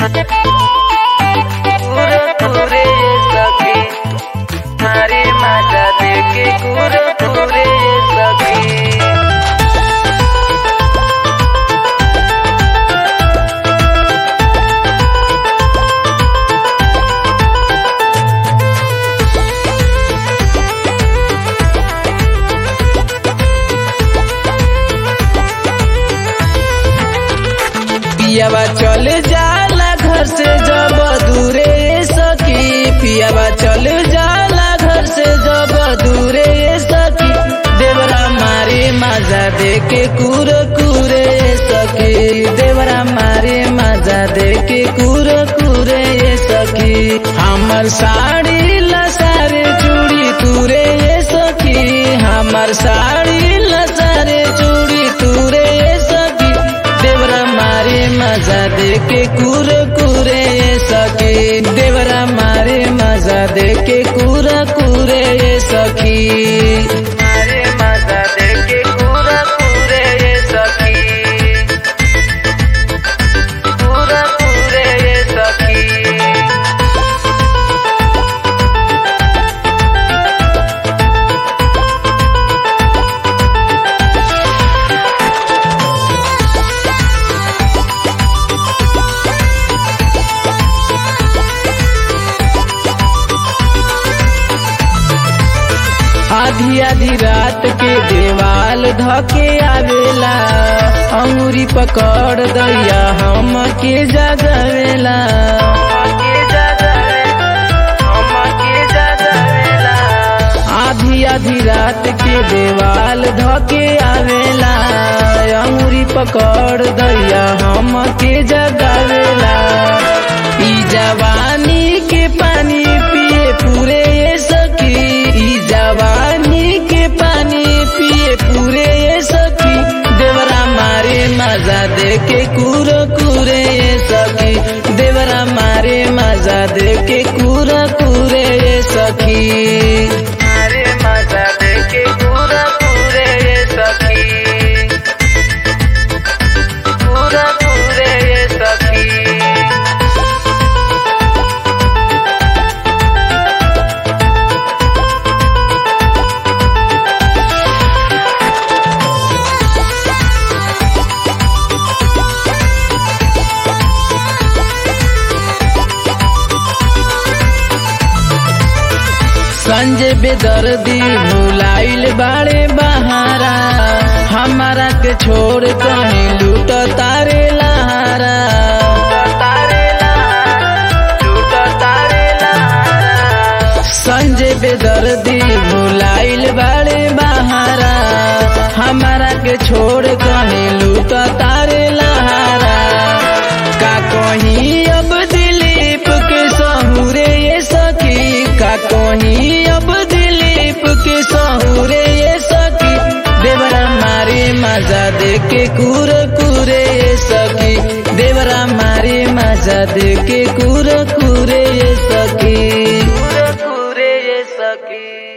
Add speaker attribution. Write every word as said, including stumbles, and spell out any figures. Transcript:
Speaker 1: कुरकुरे सखी मारे माजा देके कुरकुरे सखी। पियावा चल जाला घर से जब दूरे सखी, पियावा चल जाला घर से जब दूरे सखी। देवरा मारे माजा देके कुरकुरे सखी, देवरा मारे माजा देके कुरकुरे सखी। हमर साड़ी लसारे चूड़ी तुरे सखी, हमर साड़ी लसारे चूड़ी तुरे सखी। देवरा मारे मजा देके कुरकुरे सखी, देवरा मारे मजा देके कुरकुरे सखी। मारे मजा देके कुरकुरे सखी, कुरकुरे सखी। आधी आधी रात के देवाल धके आवेला, अंगूरी पकड़ दैया हम के जगावेला। आधी आधी रात के देवाल धके आवेला, अंगूरी पकड़ दैया हम के जगावेला। ई जवानी के पानी पिए पूरे सखी, ई जवानी के पानी पिए पूरे सखी। देवरा मारे मजा देके कुरकुरे सखी, देवरा मारे मजा देके कुरकुरे सखी। मारे मजा देके कुरकुरे सखी, कुरकुरे सखी। संजय बेदर्दी भुलाइल बाड़े बहारा, हमारा के छोड़ कहीं लूट तारे लहारा। संजय बेदर्दी भुलाइल बाड़े बहारा, हमारा के छोड़ कहीं लूट तारे लहारा। का कहीं अब दिलीप के सहुरे सखी, का कहीं अब दिलीप के सहुरे सखी। देवरा मारे मजा देके कुरकुरे सखी, देवरा मारे मजा देके कुरकुरे सखी, कुरकुरे सखी।